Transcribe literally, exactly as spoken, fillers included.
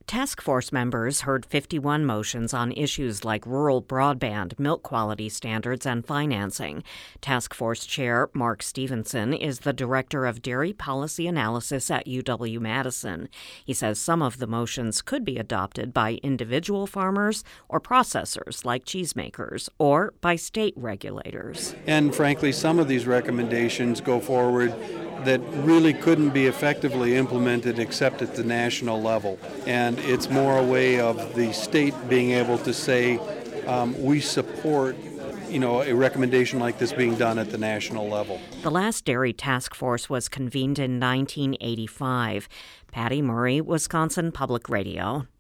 Task force members heard fifty-one motions on issues like rural broadband, milk quality standards, and financing. Task force chair Mark Stevenson is the director of dairy policy analysis at U W-Madison. He says some of the motions could be adopted by individual farmers or processors like cheesemakers, or by state regulators. And frankly, some of these recommendations go forward that really couldn't be effectively implemented except at the national level. And it's more a way of the state being able to say, um, we support you know, a recommendation like this being done at the national level. The last dairy task force was convened in nineteen eighty-five. Patty Murray, Wisconsin Public Radio.